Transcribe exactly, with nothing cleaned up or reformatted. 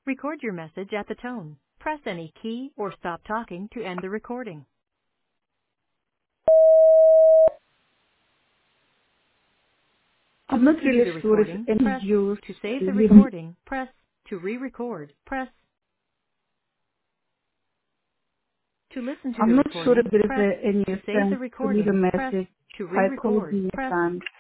Record your message at the tone. Press any key or stop talking to end the recording. To I'm not listen to really the sure if recording, any press. use To save the lim- recording, press. To re-record, press. To listen to I'm the not sure if recording, there is press. uh, any To save the sense to leave a recording, press. message. To Try calling re-record, me next press. time.